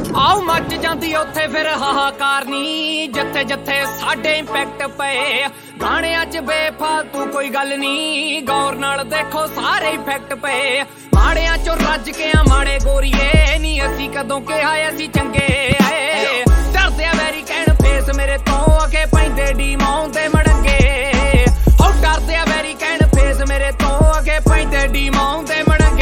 ਆਓ ਮੱਚ ਜਾਂਦੀ ਉੱਥੇ ਫਿਰ ਹਾਹਾਕਾਰ ਨੀ ਜਿੱਥੇ ਜਿੱਥੇ ਸਾਡੇ ਇੰਪੈਕਟ ਪਏ ਗਾਣਿਆਂ 'ਚ ਬੇਫਾਲਤੂ ਕੋਈ ਗੱਲ ਨੀ ਗੌਰ ਨਾਲ ਦੇਖੋ ਸਾਰੇ ਇਫੈਕਟ ਪਏ ਮਾੜਿਆਂ 'ਚੋਂ ਰੱਜ ਕੇ ਆ ਮਾੜੇ ਗੋਰੀਏ ਨੀ ਅਸੀਂ ਕਦੋਂ ਕਿਹਾ ਅਸੀਂ ਚੰਗੇ ਡਰਦੇ ਆ ਵੈਰੀ ਕਹਿਣ ਫੇਸ ਮੇਰੇ ਤੋਂ ਅੱਗੇ ਪੈਂਦੇ ਡੀਮਾਉਂ ਤੇ ਮੜੰਗੇ ਹੋ ਡਰਦੇ ਆ ਵੈਰੀ ਕਹਿਣ ਫੇਸ ਮੇਰੇ ਤੋਂ ਅੱਗੇ ਪੈਂਦੇ ਡੀਮਾਉਂ ਤੇ ਮੜੰਗੇ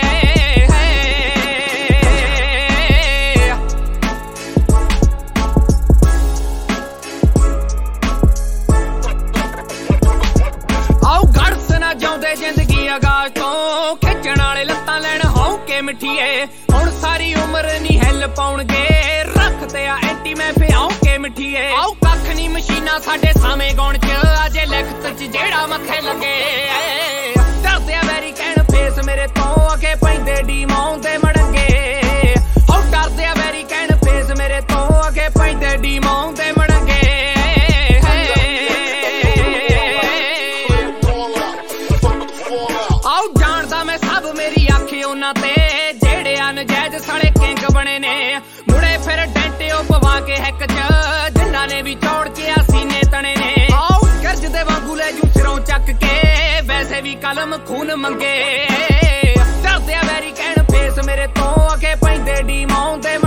ਜਾਉਂਦੇ ਜ਼ਿੰਦਗੀ ਆਗਾਜ਼ ਤੋਂ ਖਿੱਚਣ ਵਾਲੇ ਲੱਤਾਂ ਲੈਣ ਹੌਂਕੇ ਮਿੱਠੀਏ ਹੁਣ ਸਾਰੀ ਉਮਰ ਨਹੀਂ ਹਿੱਲ ਪਾਉਣਗੇ ਰੱਖਦੇ ਆ ਐਂਟੀ ਮੈਂ ਫਿਆਉਂ ਕੇ ਮਿੱਠੀਏ ਆਓ ਕੱਖ ਨਹੀਂ ਮਸ਼ੀਨਾਂ ਸਾਡੇ ਸਾਵੇਂ ਗਾਉਣ 'ਚ ਅਜੇ ਲਿਖਤ 'ਚ ਜਿਹੜਾ ਮੱਥੇ ਲੱਗੇ ਡਰਦੇ ਆ ਵੈਰੀ ਕਹਿਣ ਫੇਸ ਮੇਰੇ ਤੋਂ ਅੱਗੇ ਪੈਂਦੇ ਡੀਮਾਉਂ ਤੇ ਮੜੰਗੇ ਹੋ ਡਰਦੇ ਆ ਵੈਰੀ ਕਹਿਣ ਫੇਸ ਮੇਰੇ ਤੋਂ ਅੱਗੇ ਪੈਂਦੇ ਡੀਮਾਉਂ ਤੇ ਮੜੰਗੇ ਆਓ ਜਾਣਦਾ ਮੈਂ ਸਭ ਮੇਰੀ ਅੱਖੀ ਉਹਨਾਂ ਤੇ ਜਿਹੜੇ ਅਨਜਾਇਜ਼ ਸਾਲੇ ਕਿੰਗ ਬਣੇ ਨੇ ਮੁੜੇ ਫਿਰ ਡੈਂਟਿਓ ਪਵਾ ਕੇ ਹੈਕ 'ਚ ਜਿਨ੍ਹਾਂ ਨੇ ਵੀ ਚੌੜ ਕੇ ਆ ਸੀਨੇ ਤਣੇ ਨੇ ਆਓ ਗਰਜ ਦੇ ਵਾਂਗੂ ਲੈ ਜੂ ਸਿਰੋਂ ਚੱਕ ਕੇ ਵੈਸੇ ਵੀ ਕਲਮ ਖੂਨ ਮੰਗੇ ਡਰਦੇ ਆ ਵੈਰੀ ਕਹਿਣ ਫੇਸ ਮੇਰੇ ਤੋਂ ਅੱਗੇ ਪੈਂਦੇ ਡੀਮਾਉਂ ਤੇ